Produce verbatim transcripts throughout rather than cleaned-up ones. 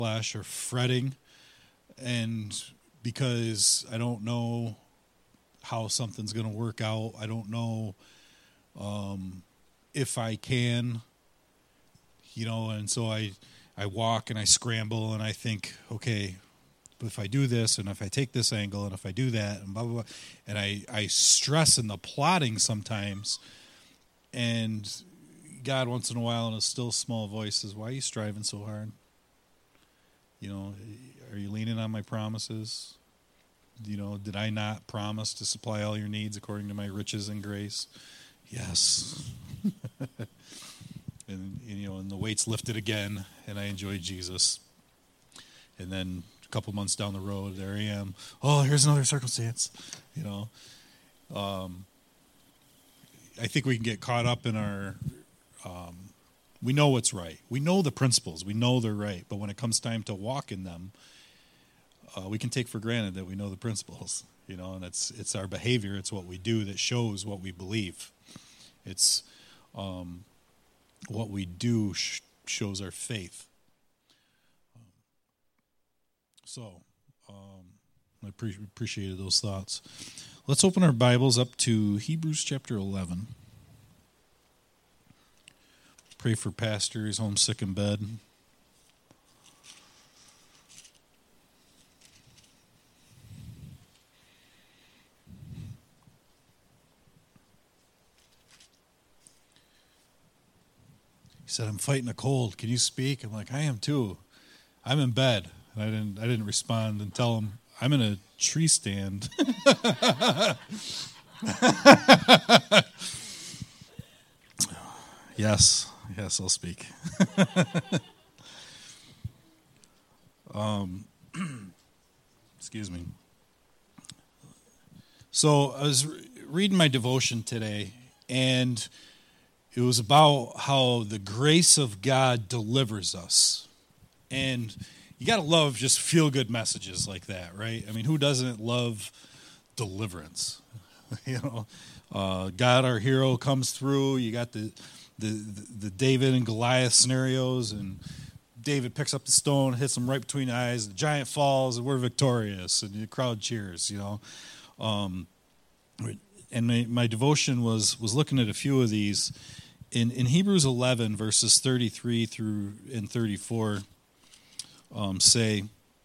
flesh or fretting, and because I don't know how something's going to work out, I don't know um, if I can, you know, and so I, I walk and I scramble and I think, okay, but if I do this and if I take this angle and if I do that and blah, blah, blah, and I, I stress in the plotting sometimes, and God once in a while in a still small voice says, why are you striving so hard? You know, are you leaning on my promises? You know, did I not promise to supply all your needs according to my riches and grace? Yes. and, you know, and the weight's lifted again, and I enjoy Jesus. And then a couple months down the road, there I am. Oh, here's another circumstance. You know, um, I think we can get caught up in our... Um, we know what's right. We know the principles. We know they're right. But when it comes time to walk in them, uh, we can take for granted that we know the principles. You know, and it's it's our behavior. It's what we do that shows what we believe. It's um, what we do sh- shows our faith. Um, so, um, I pre- appreciated those thoughts. Let's open our Bibles up to Hebrews chapter eleven. Pray for Pastor. He's home sick in bed. He said, I'm fighting a cold. Can you speak? I'm like, I am too. I'm in bed. And I didn't I didn't respond and tell him, I'm in a tree stand. Yes. Yes, I'll speak. um, excuse me. So I was re- reading my devotion today, and it was about how the grace of God delivers us. And you got to love just feel-good messages like that, right? I mean, who doesn't love deliverance? you know, uh, God, our hero, comes through. You got the... The, the the David and Goliath scenarios, and David picks up the stone, hits him right between the eyes, the giant falls, and we're victorious, and the crowd cheers, you know. Um, and my, my devotion was was looking at a few of these. In, in Hebrews eleven, verses thirty-three through and thirty-four, um, say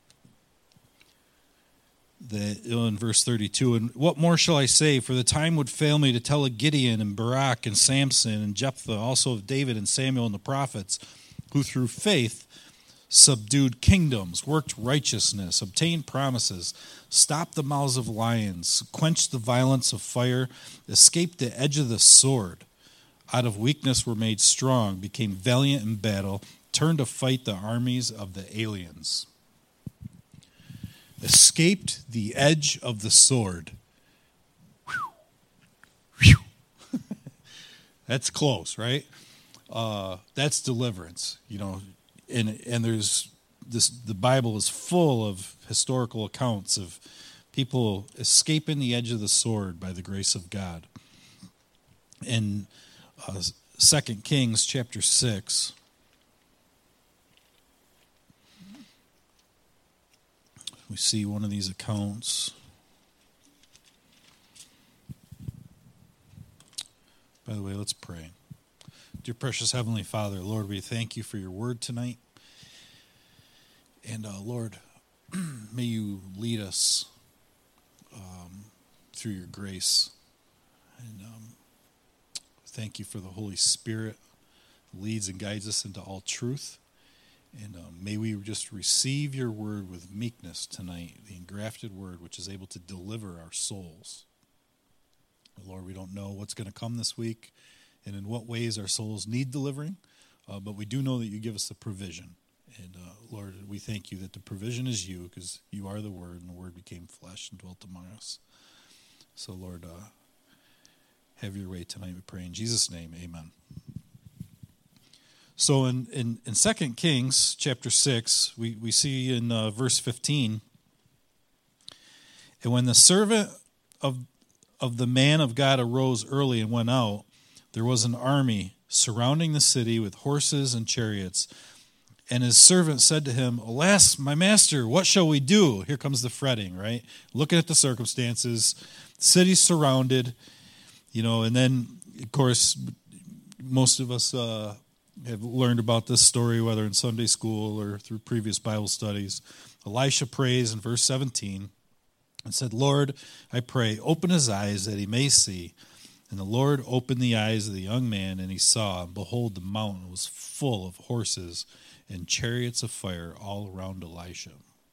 that in verse thirty-two, and what more shall I say? For the time would fail me to tell of Gideon and Barak and Samson and Jephthah, also of David and Samuel and the prophets, who through faith subdued kingdoms, worked righteousness, obtained promises, stopped the mouths of lions, quenched the violence of fire, escaped the edge of the sword, out of weakness were made strong, became valiant in battle, turned to fight the armies of the aliens. Escaped the edge of the sword. Whew. Whew. That's close, right? Uh, that's deliverance, you know. And and there's this. The Bible is full of historical accounts of people escaping the edge of the sword by the grace of God. In uh, Second Kings chapter six. We see one of these accounts. By the way, let's pray. Dear precious Heavenly Father, Lord, we thank you for your word tonight. And uh, Lord, may you lead us um, through your grace. And um, thank you for the Holy Spirit who leads and guides us into all truth. And um, may we just receive your word with meekness tonight, the engrafted word which is able to deliver our souls. Lord, we don't know what's going to come this week and in what ways our souls need delivering, uh, but we do know that you give us the provision. And uh, Lord, we thank you that the provision is you, because you are the word, and the word became flesh and dwelt among us. So Lord, uh, have your way tonight, we pray in Jesus' name, amen. So in, in, in Second Kings chapter six, we, we see in uh, verse fifteen, and when the servant of, of the man of God arose early and went out, there was an army surrounding the city with horses and chariots. And his servant said to him, Alas, my master, what shall we do? Here comes the fretting, right? Looking at the circumstances, city's surrounded, you know, and then, of course, most of us uh, have learned about this story, whether in Sunday school or through previous Bible studies. Elisha prays in verse seventeen and said, Lord, I pray, open his eyes that he may see. And the Lord opened the eyes of the young man, and he saw, and behold, the mountain was full of horses and chariots of fire all around Elisha.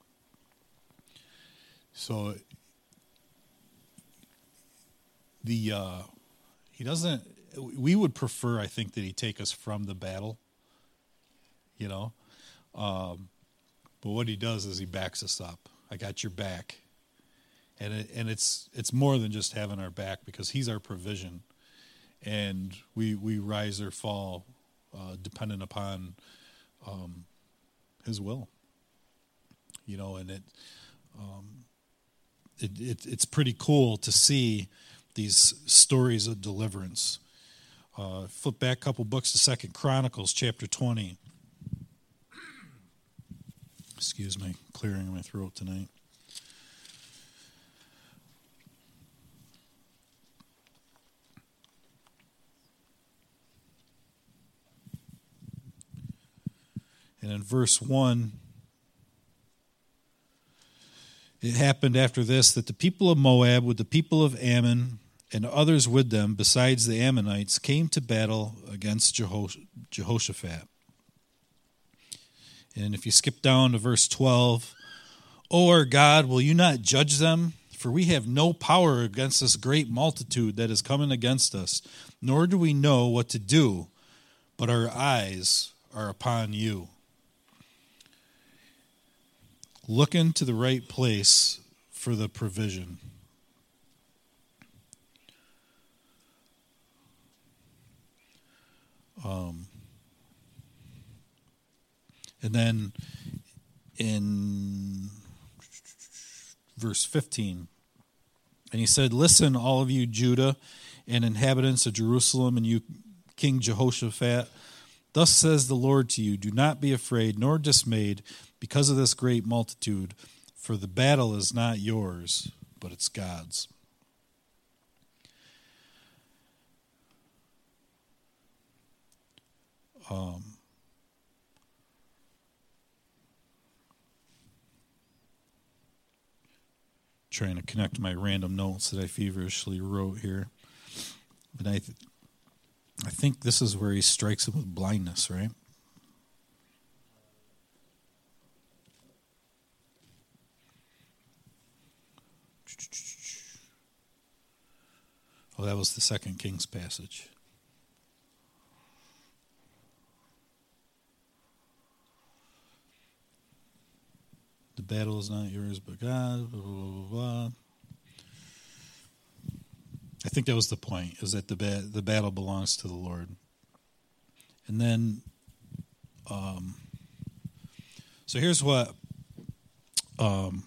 So the uh, he doesn't. We would prefer, I think, that he take us from the battle. You know, um, but what he does is he backs us up. I got your back, and it, and it's it's more than just having our back, because he's our provision, and we we rise or fall uh, dependent upon um, his will. You know, and it, um, it it it's pretty cool to see these stories of deliverance. Uh, flip back a couple books to Second Chronicles, chapter twenty. Excuse me, clearing my throat tonight. And in verse one, it happened after this that the people of Moab with the people of Ammon and others with them, besides the Ammonites, came to battle against Jehosh- Jehoshaphat. And if you skip down to verse twelve, O our God, will you not judge them? For we have no power against this great multitude that is coming against us, nor do we know what to do, but our eyes are upon you. Look into the right place for the provision. Um, and then in verse fifteen, and he said, Listen, all of you Judah and inhabitants of Jerusalem, and you King Jehoshaphat, thus says the Lord to you, do not be afraid nor dismayed because of this great multitude, for the battle is not yours, but it's God's. Um, trying to connect my random notes that I feverishly wrote here. But I, th- I think this is where he strikes him with blindness, right? Oh, that was the Second Kings passage. The battle is not yours, but God, blah, blah, blah, blah. I think that was the point, is that the ba- the battle belongs to the Lord. And then, um, so here's what um,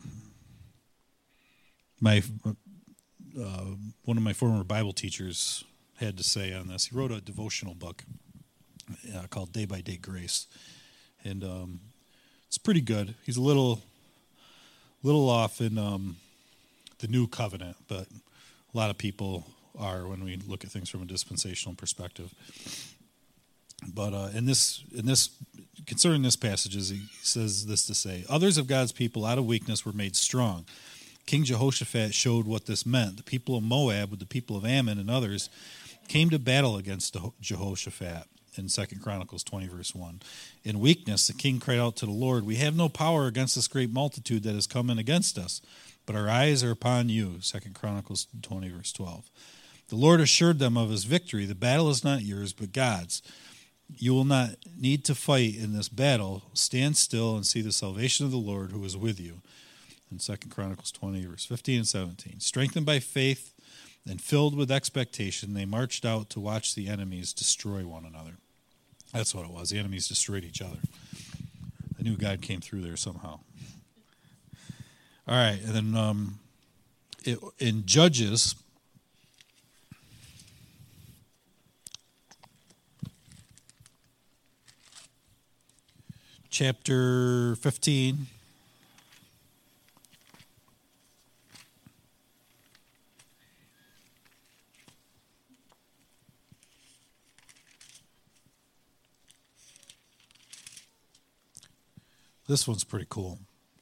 my uh, one of my former Bible teachers had to say on this. He wrote a devotional book uh, called Day by Day Grace, and um, it's pretty good. He's a little little off in um, the new covenant, but a lot of people are when we look at things from a dispensational perspective. But uh, in this, in this, concerning this passage, he says this to say: others of God's people, out of weakness, were made strong. King Jehoshaphat showed what this meant. The people of Moab, with the people of Ammon and others, came to battle against Jehoshaphat. In Second Chronicles twenty, verse one. In weakness, the king cried out to the Lord, "We have no power against this great multitude that is coming against us, but our eyes are upon you." Second Chronicles twenty, verse twelve. The Lord assured them of his victory. The battle is not yours, but God's. You will not need to fight in this battle. Stand still and see the salvation of the Lord who is with you. In Second Chronicles twenty, verse fifteen and seventeen. Strengthened by faith and filled with expectation, they marched out to watch the enemies destroy one another. That's what it was. The enemies destroyed each other. I knew God came through there somehow. All right, and then um, it, in Judges, chapter fifteen. This one's pretty cool.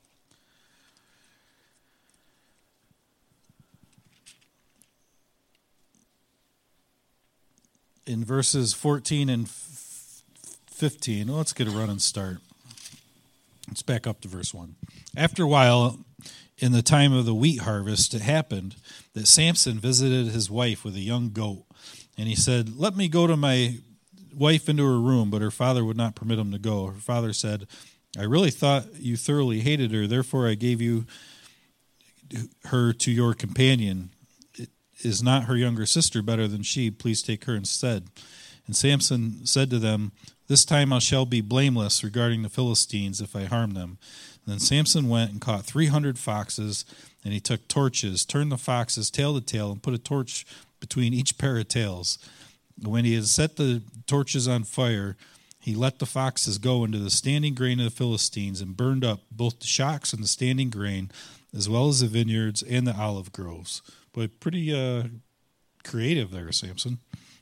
In verses fourteen and fifteen, well, let's get a running start. Let's back up to verse one. After a while, in the time of the wheat harvest, it happened that Samson visited his wife with a young goat. And he said, "Let me go to my wife into her room," but her father would not permit him to go. Her father said, "I really thought you thoroughly hated her, therefore I gave you her to your companion. Is not her younger sister better than she? Please take her instead." And Samson said to them, "This time I shall be blameless regarding the Philistines if I harm them." And then Samson went and caught three hundred foxes, and he took torches, turned the foxes tail to tail, and put a torch between each pair of tails. When he had set the torches on fire, he let the foxes go into the standing grain of the Philistines and burned up both the shocks and the standing grain, as well as the vineyards and the olive groves. But pretty uh, creative there, Samson,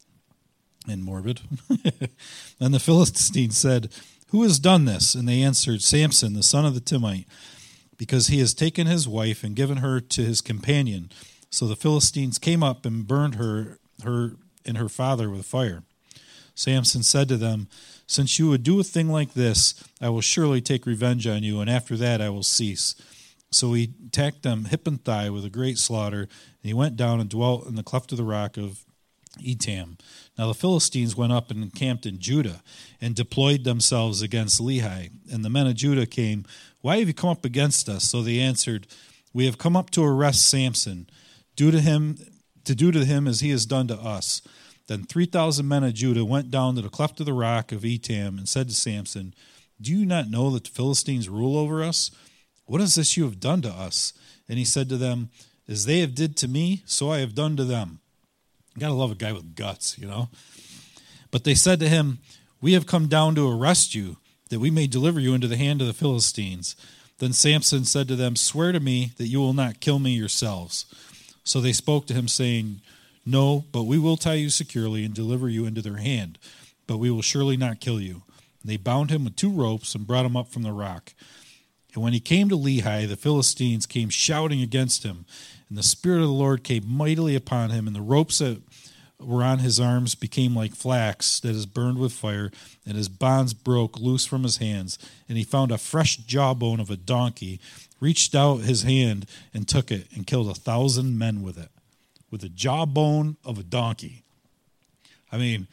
and morbid. Then the Philistines said, "Who has done this?" And they answered, "Samson, the son of the Timnite, because he has taken his wife and given her to his companion." So the Philistines came up and burned her, her and her father with fire. Samson said to them, "Since you would do a thing like this, I will surely take revenge on you, and after that I will cease." So he attacked them hip and thigh with a great slaughter, and he went down and dwelt in the cleft of the rock of Etam. Now the Philistines went up and encamped in Judah and deployed themselves against Lehi. And the men of Judah came, "Why have you come up against us?" So they answered, "We have come up to arrest Samson, do to him to do to him as he has done to us." Then three thousand men of Judah went down to the cleft of the rock of Etam and said to Samson, "Do you not know that the Philistines rule over us? What is this you have done to us?" And he said to them, "As they have did to me, so I have done to them." You gotta love a guy with guts, you know. But they said to him, "We have come down to arrest you, that we may deliver you into the hand of the Philistines." Then Samson said to them, "Swear to me that you will not kill me yourselves." So they spoke to him, saying, "No, but we will tie you securely and deliver you into their hand, but we will surely not kill you." And they bound him with two ropes and brought him up from the rock. And when he came to Lehi, the Philistines came shouting against him, and the Spirit of the Lord came mightily upon him, and the ropes that were on his arms became like flax that is burned with fire, and his bonds broke loose from his hands. And he found a fresh jawbone of a donkey, reached out his hand and took it, and killed a thousand men with it, with the jawbone of a donkey. I mean,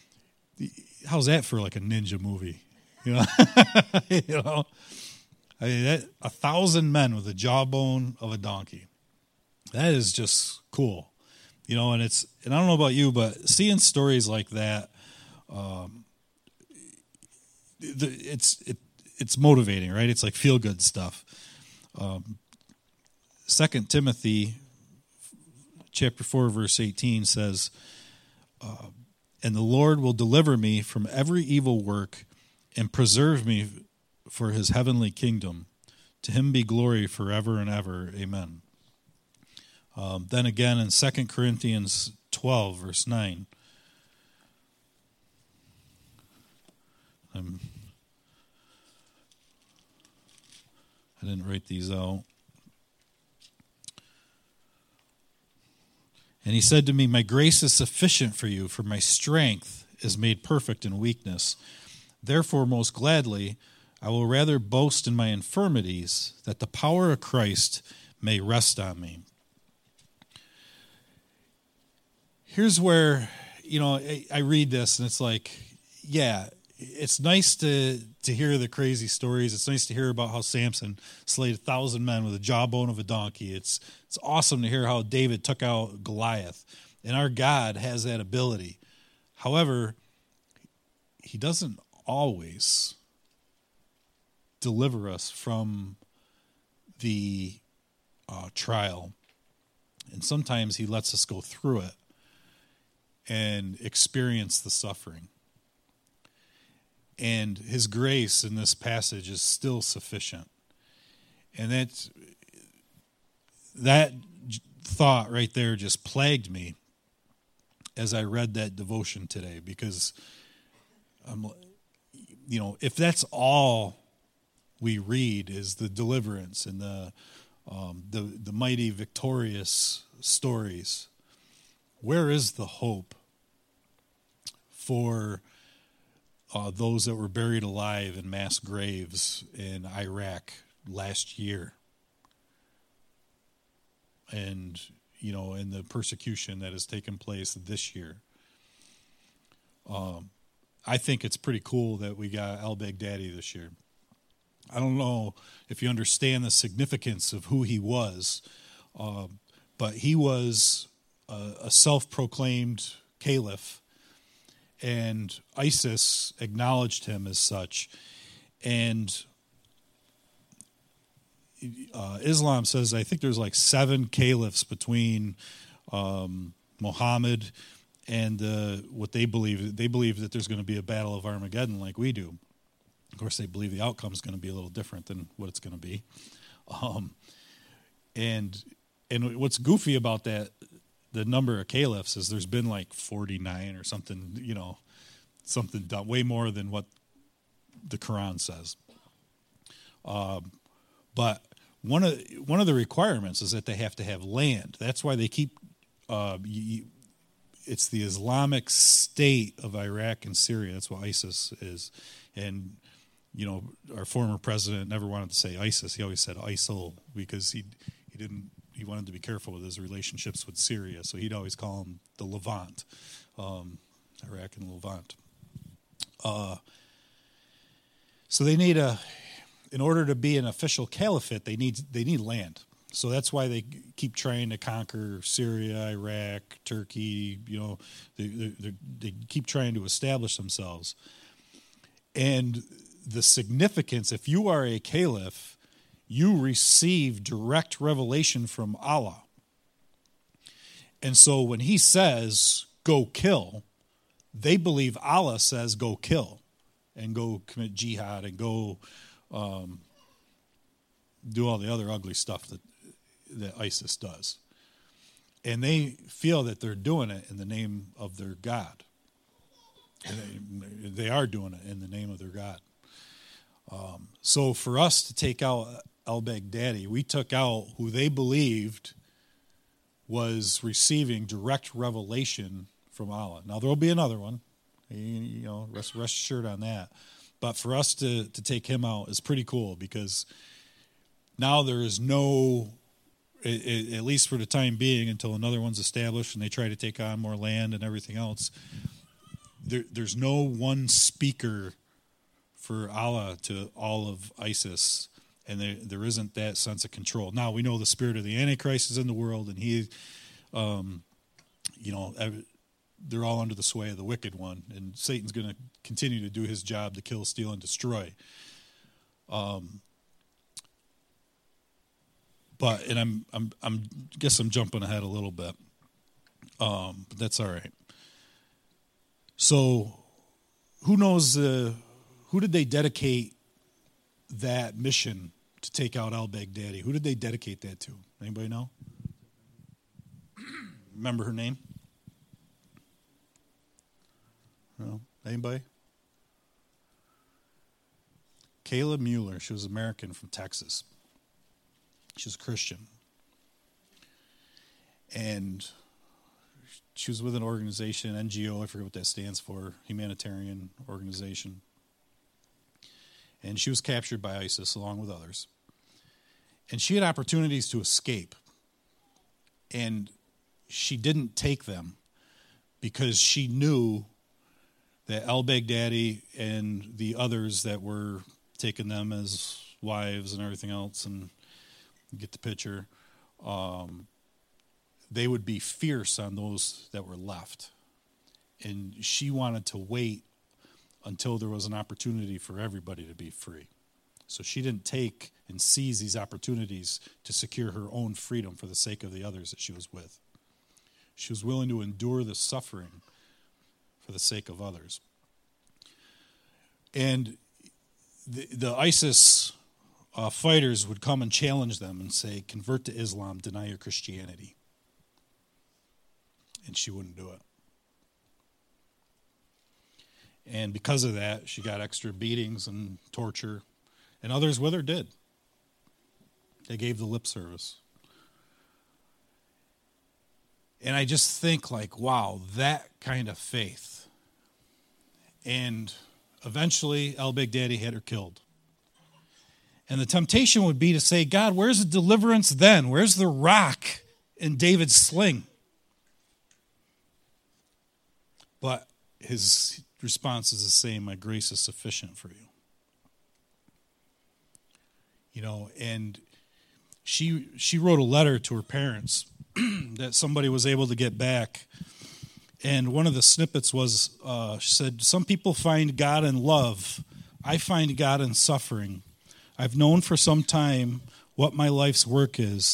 how's that for like a ninja movie? You know, you know. I mean, that, a thousand men with the jawbone of a donkey. That is just cool, you know. And it's and I don't know about you, but seeing stories like that, um, it's it it's motivating, right? It's like feel good stuff. Um, Second Timothy, chapter four, verse eighteen says, uh, "And the Lord will deliver me from every evil work, and preserve me for his heavenly kingdom. To him be glory forever and ever. Amen." Um, then again in Second Corinthians twelve, verse nine. I'm, I didn't write these out. And he said to me, "My grace is sufficient for you, for my strength is made perfect in weakness. Therefore, most gladly, I will rather boast in my infirmities, that the power of Christ may rest on me." Here's where, you know, I, I read this and it's like, yeah, it's nice to to hear the crazy stories. It's nice to hear about how Samson slayed a thousand men with a jawbone of a donkey. It's it's awesome to hear how David took out Goliath. And our God has that ability. However, he doesn't always deliver us from the uh, trial. And sometimes he lets us go through it and experience the suffering. And his grace in this passage is still sufficient. And that's, that thought right there just plagued me as I read that devotion today, because I'm, you know, if that's all we read is the deliverance and the um, the the mighty victorious stories, where is the hope for uh, those that were buried alive in mass graves in Iraq last year? And, you know, in the persecution that has taken place this year. Um, I think it's pretty cool that we got al-Baghdadi this year. I don't know if you understand the significance of who he was, uh, but he was a, a self-proclaimed caliph, and ISIS acknowledged him as such. And uh, Islam says, I think there's like seven caliphs between um, Muhammad and uh, what they believe. They believe that there's going to be a battle of Armageddon like we do. Of course, they believe the outcome is going to be a little different than what it's going to be. Um, and and what's goofy about that, the number of caliphs, is there's been like forty-nine or something, you know, something done, way more than what the Quran says. Um, but one of one of the requirements is that they have to have land. That's why they keep. Uh, you, it's the Islamic State of Iraq and Syria. That's what ISIS is, and you know, our former president never wanted to say ISIS. He always said ISIL because he he didn't he wanted to be careful with his relationships with Syria. So he'd always call them the Levant, um, Iraq and Levant. Uh, so they need a, in order to be an official caliphate, they need they need land. So that's why they keep trying to conquer Syria, Iraq, Turkey. You know, they they, they keep trying to establish themselves. And the significance, if you are a caliph, you receive direct revelation from Allah. And so when he says, go kill, they believe Allah says, go kill and go commit jihad and go um, do all the other ugly stuff that, that ISIS does. And they feel that they're doing it in the name of their God. And they, they are doing it in the name of their God. Um, so for us to take out al-Baghdadi, we took out who they believed was receiving direct revelation from Allah. Now, there will be another one. You, you know, rest, rest assured on that. But for us to, to take him out is pretty cool, because now there is no, at least for the time being, until another one's established and they try to take on more land and everything else, there, there's no one speaker for Allah to all of ISIS, and there there isn't that sense of control. Now, we know the spirit of the Antichrist is in the world, and he, um, you know, they're all under the sway of the wicked one, and Satan's going to continue to do his job to kill, steal, and destroy. Um, but and I'm I'm I'm guess I'm jumping ahead a little bit, um, but that's all right. So, who knows? Uh, who did they dedicate that mission to take out al-Baghdadi? Who did they dedicate that to? Anybody know? Remember her name? No? Anybody? Kayla Mueller. She was American from Texas. She was a Christian. And she was with an organization, N G O, I forget what that stands for, humanitarian organization. And she was captured by ISIS along with others. And she had opportunities to escape. And she didn't take them because she knew that al-Baghdadi and the others that were taking them as wives and everything else, and you get the picture, um, they would be fierce on those that were left. And she wanted to wait until there was an opportunity for everybody to be free. So she didn't take and seize these opportunities to secure her own freedom for the sake of the others that she was with. She was willing to endure the suffering for the sake of others. And the, the ISIS uh, fighters would come and challenge them and say, convert to Islam, deny your Christianity. And she wouldn't do it. And because of that, she got extra beatings and torture. And others with her did. They gave the lip service. And I just think, like, wow, that kind of faith. And eventually, El Baghdadi had her killed. And the temptation would be to say, God, where's the deliverance then? Where's the rock in David's sling? But his response is the same: my grace is sufficient for you. You know, and she she wrote a letter to her parents that somebody was able to get back. And one of the snippets was, uh, she said, some people find God in love. I find God in suffering. I've known for some time what my life's work is,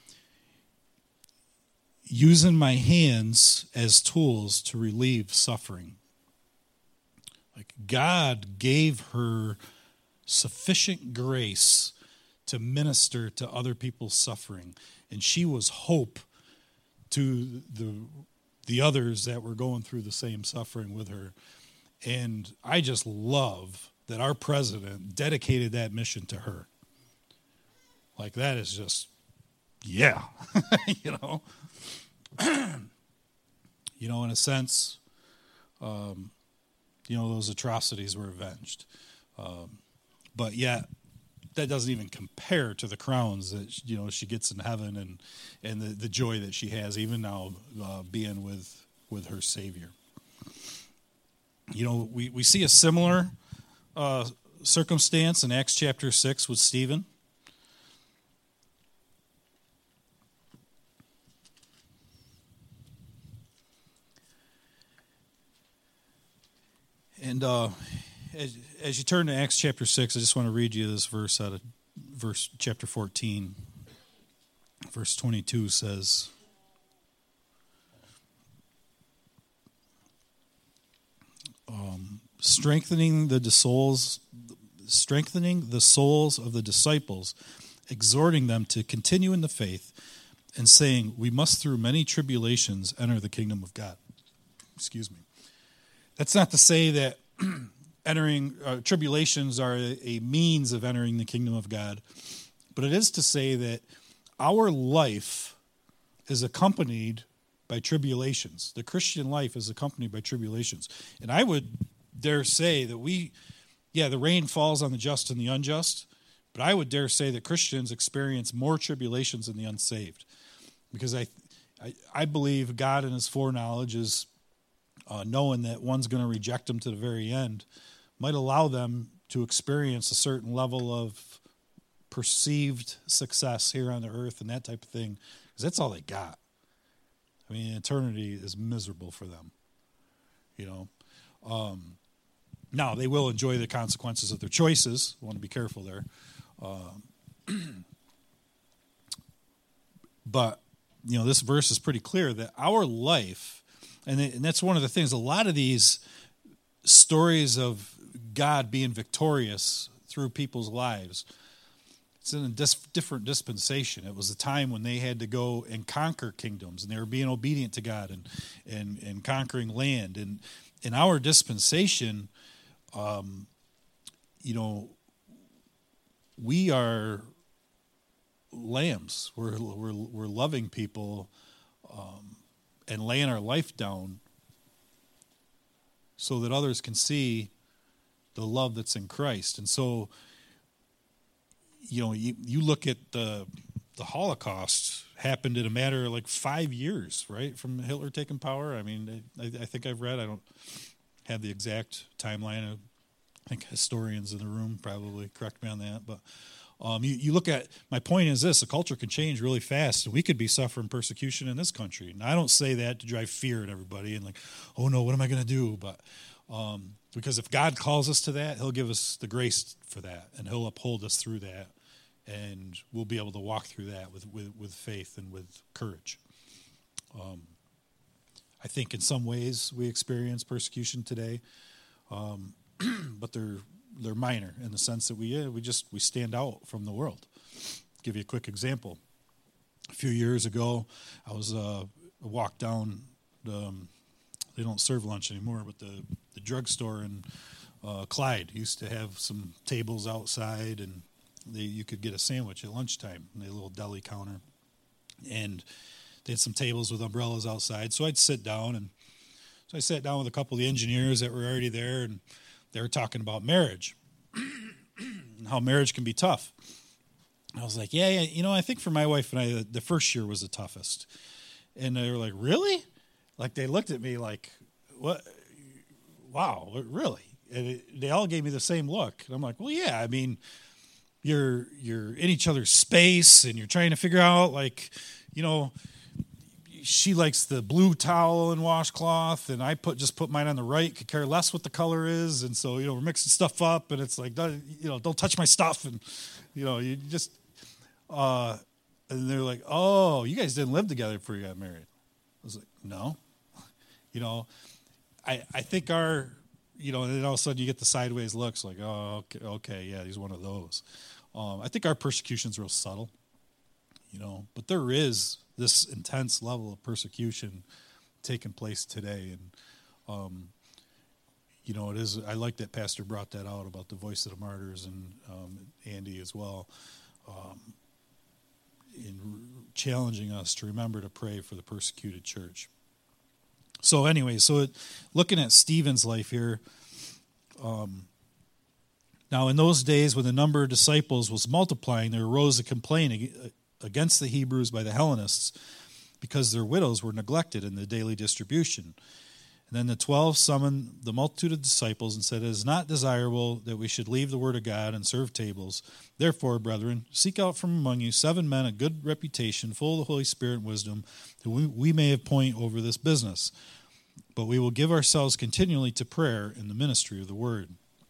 using my hands as tools to relieve suffering. Like, God gave her sufficient grace to minister to other people's suffering. And she was hope to the the others that were going through the same suffering with her. And I just love that our president dedicated that mission to her. Like, that is just, yeah, you know. You know, in a sense, um, you know, those atrocities were avenged. Um, but yet, that doesn't even compare to the crowns that, you know, she gets in heaven, and and the, the joy that she has even now uh, being with with her Savior. You know, we, we see a similar uh, circumstance in Acts chapter six with Stephen. And uh, as, as you turn to Acts chapter six, I just want to read you this verse out of verse chapter fourteen. Verse twenty-two says, um, strengthening the souls, strengthening the souls of the disciples, exhorting them to continue in the faith, and saying, we must through many tribulations enter the kingdom of God. Excuse me. That's not to say that entering uh, tribulations are a, a means of entering the kingdom of God, but it is to say that our life is accompanied by tribulations. The Christian life is accompanied by tribulations. And I would dare say that we, yeah, the rain falls on the just and the unjust, but I would dare say that Christians experience more tribulations than the unsaved. Because I, I, I believe God in his foreknowledge is Uh, knowing that one's going to reject them to the very end, might allow them to experience a certain level of perceived success here on the earth and that type of thing, because that's all they got. I mean, eternity is miserable for them, you know. Um, now, they will enjoy the consequences of their choices. I want to be careful there. Um, but, you know, this verse is pretty clear that our life, and that's one of the things, a lot of these stories of God being victorious through people's lives, it's in a dis- different dispensation. It was a time when they had to go and conquer kingdoms, and they were being obedient to God and and, and conquering land. And in our dispensation, um, you know, we are lambs. We're we're, we're loving people Um, and laying our life down so that others can see the love that's in Christ. And so, you know, you, you look at the the Holocaust happened in a matter of like five years, right, from Hitler taking power. I mean, I, I think I've read, I don't have the exact timeline. I think historians in the room probably correct me on that, but Um, you, you look at, my point is this, the culture can change really fast, and we could be suffering persecution in this country. And I don't say that to drive fear in everybody and like, oh no, what am I going to do? But um, because if God calls us to that, he'll give us the grace for that, and he'll uphold us through that, and we'll be able to walk through that with, with, with faith and with courage. Um, I think in some ways we experience persecution today. Um, but they're they're minor in the sense that we yeah, we just we stand out from the world. Give you a quick example. A few years ago, I was uh, I walked down. The, um, they don't serve lunch anymore, but the the drugstore in uh, Clyde used to have some tables outside, and they, you could get a sandwich at lunchtime. They had a little deli counter, and they had some tables with umbrellas outside. So I'd sit down, and so I sat down with a couple of the engineers that were already there, and they were talking about marriage, and how marriage can be tough. I was like, yeah, yeah, you know, I think for my wife and I, the first year was the toughest. And they were like, really? Like, they looked at me like, what? Wow, really? And it, they all gave me the same look. And I'm like, well, yeah, I mean, you're you're in each other's space, and you're trying to figure out, like, you know, she likes the blue towel and washcloth, and I put just put mine on the right, could care less what the color is. And so, you know, we're mixing stuff up, and it's like, you know, don't touch my stuff. And, you know, you just, uh, and they're like, oh, you guys didn't live together before you got married. I was like, no. You know, I I think our, you know, and then all of a sudden you get the sideways looks like, oh, okay, okay yeah, he's one of those. Um, I think our persecution's real subtle, you know, but there is this intense level of persecution taking place today. And, um, you know, it is, I like that Pastor brought that out about the voice of the martyrs, and um, Andy as well, um, in challenging us to remember to pray for the persecuted church. So anyway, so it, looking at Stephen's life here, um, now in those days when the number of disciples was multiplying, there arose a complaint against the Hebrews by the Hellenists because their widows were neglected in the daily distribution. And then the twelve summoned the multitude of disciples and said, it is not desirable that we should leave the word of God and serve tables. Therefore, brethren, seek out from among you seven men of good reputation, full of the Holy Spirit and wisdom, who we, we may appoint over this business. But we will give ourselves continually to prayer in the ministry of the word.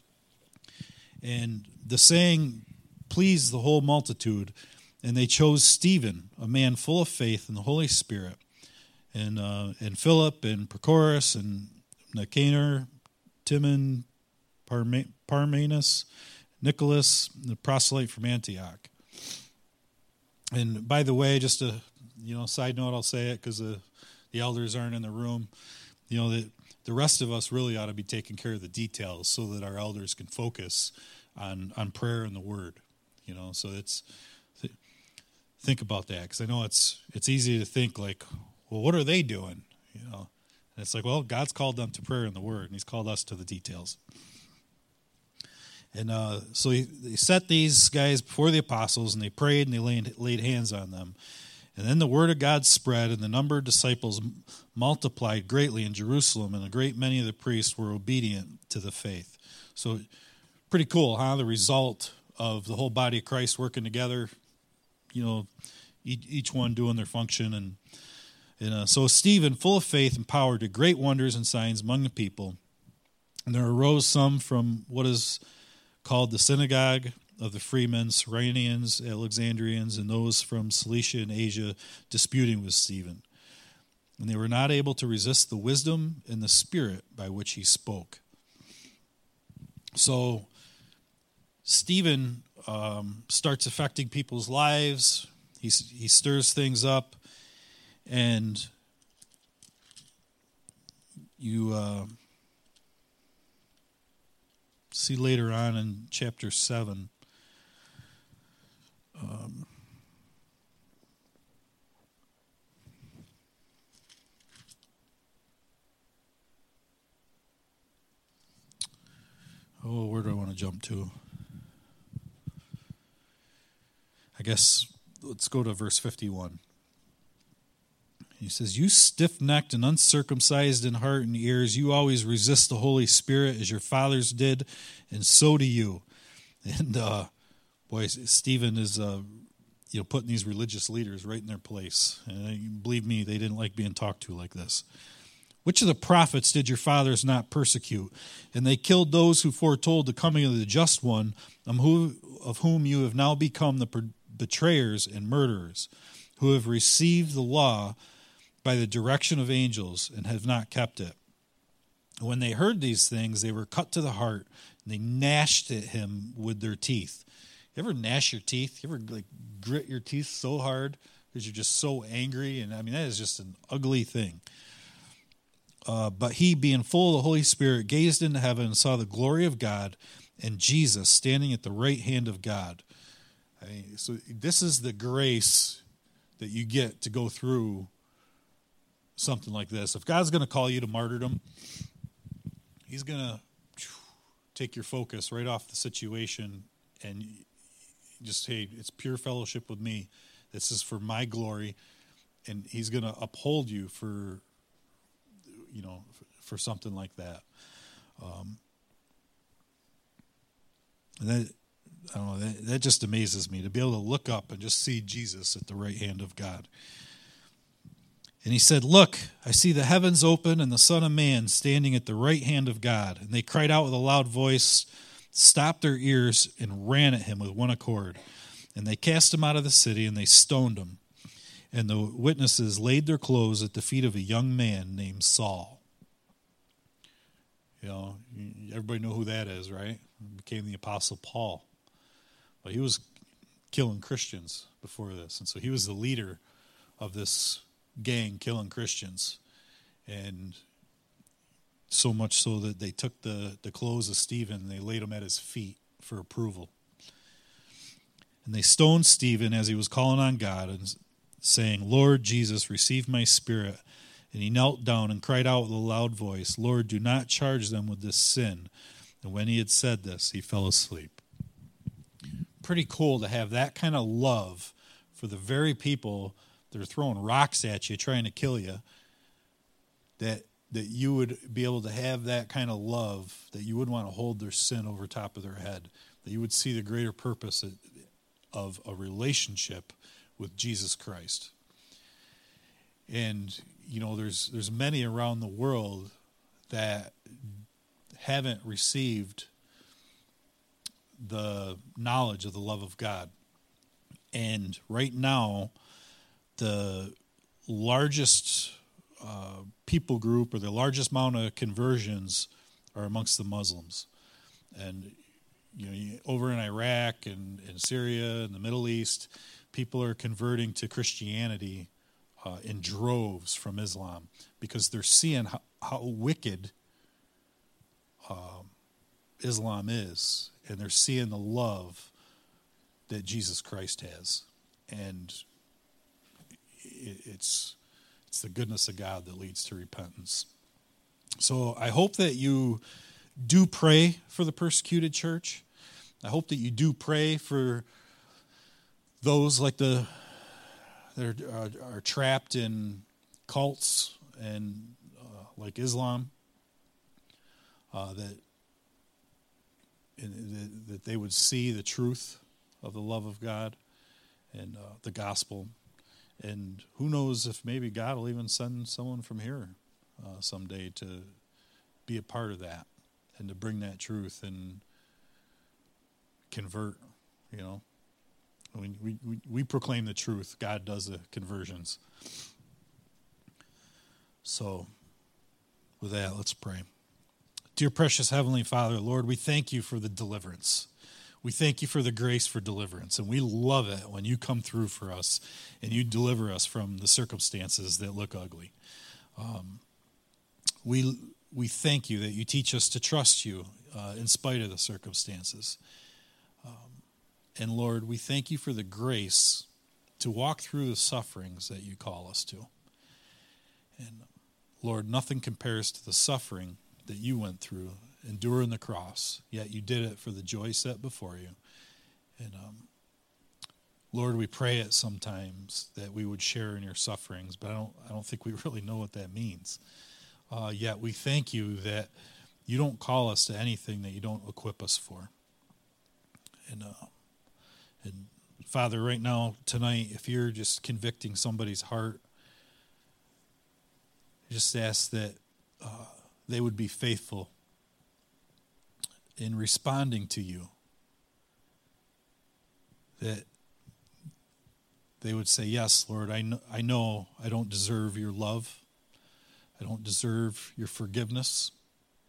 And the saying pleased the whole multitude, and they chose Stephen, a man full of faith in the Holy Spirit, and uh, and Philip and Prochorus and Nicanor, Timon, Parme- Parmenas, Nicholas, the proselyte from Antioch. And by the way, just a you know side note, I'll say it because the the elders aren't in the room. You know that the rest of us really ought to be taking care of the details so that our elders can focus on on prayer and the word. You know, so it's th- think about that, because I know it's it's easy to think like, well, what are they doing? You know, and it's like, well, God's called them to prayer and the word, and He's called us to the details. And uh, so he, he set these guys before the apostles, and they prayed, and they laid, laid hands on them. And then the word of God spread, and the number of disciples multiplied greatly in Jerusalem, and a great many of the priests were obedient to the faith. So pretty cool, huh? The result of the whole body of Christ working together, you know, each, each one doing their function. And, and uh, so Stephen, full of faith and power, did great wonders and signs among the people. And there arose some from what is called the synagogue of the freemen, Cyrenians, Alexandrians, and those from Cilicia and Asia, disputing with Stephen. And they were not able to resist the wisdom and the spirit by which he spoke. So Stephen um, starts affecting people's lives. He, he stirs things up, and you uh, see later on in chapter seven, um, oh, where do I want to jump to? I guess let's go to verse fifty-one. He says, you stiff-necked and uncircumcised in heart and ears, you always resist the Holy Spirit as your fathers did, and so do you. And, uh, boy, Stephen is uh, you know, putting these religious leaders right in their place. And believe me, they didn't like being talked to like this. Which of the prophets did your fathers not persecute? And they killed those who foretold the coming of the just one, of whom you have now become the betrayers and murderers, who have received the law by the direction of angels and have not kept it. When they heard these things, they were cut to the heart, and they gnashed at him with their teeth. You ever gnash your teeth? You ever like grit your teeth so hard because you're just so angry? And I mean, that is just an ugly thing. Uh, but he, being full of the Holy Spirit, gazed into heaven and saw the glory of God and Jesus standing at the right hand of God. I mean, so this is the grace that you get to go through something like this. If God's going to call you to martyrdom, he's going to take your focus right off the situation and just, hey, it's pure fellowship with me. This is for my glory. And he's going to uphold you for, you know, for something like that. Um, and that, I don't know, that, that just amazes me to be able to look up and just see Jesus at the right hand of God. And he said, "Look, I see the heavens open and the Son of Man standing at the right hand of God." And they cried out with a loud voice, stopped their ears, and ran at him with one accord. And they cast him out of the city, and they stoned him. And the witnesses laid their clothes at the feet of a young man named Saul. You know, everybody know who that is, right? He became the Apostle Paul. But he was killing Christians before this. And so he was the leader of this gang killing Christians. And so much so that they took the, the clothes of Stephen and they laid them at his feet for approval. And they stoned Stephen as he was calling on God and saying, "Lord Jesus, receive my spirit." And he knelt down and cried out with a loud voice, "Lord, do not charge them with this sin." And when he had said this, he fell asleep. Pretty cool to have that kind of love for the very people that are throwing rocks at you, trying to kill you, that that you would be able to have that kind of love, that you wouldn't want to hold their sin over top of their head, that you would see the greater purpose of a relationship with Jesus Christ. And, you know, there's there's many around the world that haven't received the knowledge of the love of God. And right now, the largest uh, people group or the largest amount of conversions are amongst the Muslims. And, you know, you- over in Iraq and, and Syria and the Middle East, people are converting to Christianity uh, in droves from Islam because they're seeing how, how wicked um, Islam is, and they're seeing the love that Jesus Christ has. And it, it's it's the goodness of God that leads to repentance. So I hope that you do pray for the persecuted church. I hope that you do pray for those like the that are, are, are trapped in cults and uh, like Islam, uh, that in, that they would see the truth of the love of God and uh, the gospel. And who knows if maybe God will even send someone from here uh, someday to be a part of that and to bring that truth and convert, you know. We, we, we proclaim the truth. God does the conversions. So, with that, let's pray. Dear precious Heavenly Father, Lord, we thank you for the deliverance. We thank you for the grace for deliverance, and we love it when you come through for us and you deliver us from the circumstances that look ugly. Um, we we thank you that you teach us to trust you uh, in spite of the circumstances. Um, and Lord, we thank you for the grace to walk through the sufferings that you call us to. And Lord, nothing compares to the suffering that you went through, enduring the cross, yet you did it for the joy set before you. And um, Lord, we pray it sometimes that we would share in your sufferings, but I don't I don't think we really know what that means. Uh, yet we thank you that you don't call us to anything that you don't equip us for. And uh, and Father, right now, tonight, if you're just convicting somebody's heart, I just ask that uh, they would be faithful in responding to you. That they would say, yes, Lord, I know, I know I don't deserve your love. I don't deserve your forgiveness.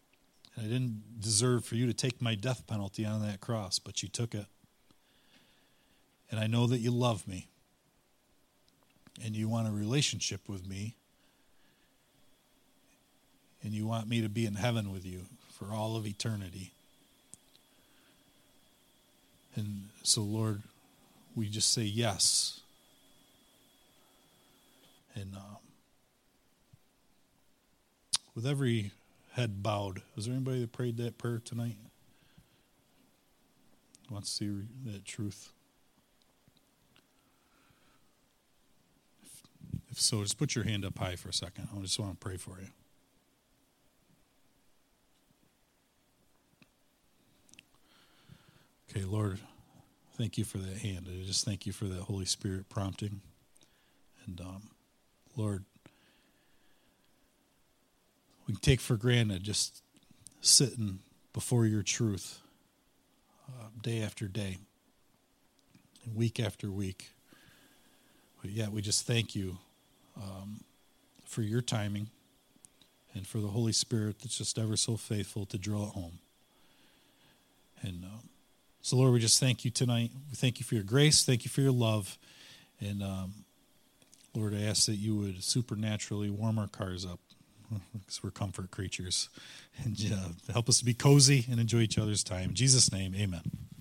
And I didn't deserve for you to take my death penalty on that cross, but you took it. And I know that you love me. And you want a relationship with me. And you want me to be in heaven with you for all of eternity. And so, Lord, we just say yes. And um, with every head bowed, is there anybody that prayed that prayer tonight? Wants to see that truth? If, if so, just put your hand up high for a second. I just want to pray for you. Okay, Lord, thank you for that hand. I just thank you for that Holy Spirit prompting. And, um, Lord, we can take for granted just sitting before your truth uh, day after day, and week after week. But yet we just thank you um, for your timing and for the Holy Spirit that's just ever so faithful to draw it home. And um, so, Lord, we just thank you tonight. We thank you for your grace. Thank you for your love. And, um, Lord, I ask that you would supernaturally warm our cars up because we're comfort creatures. And uh, help us to be cozy and enjoy each other's time. In Jesus' name, amen.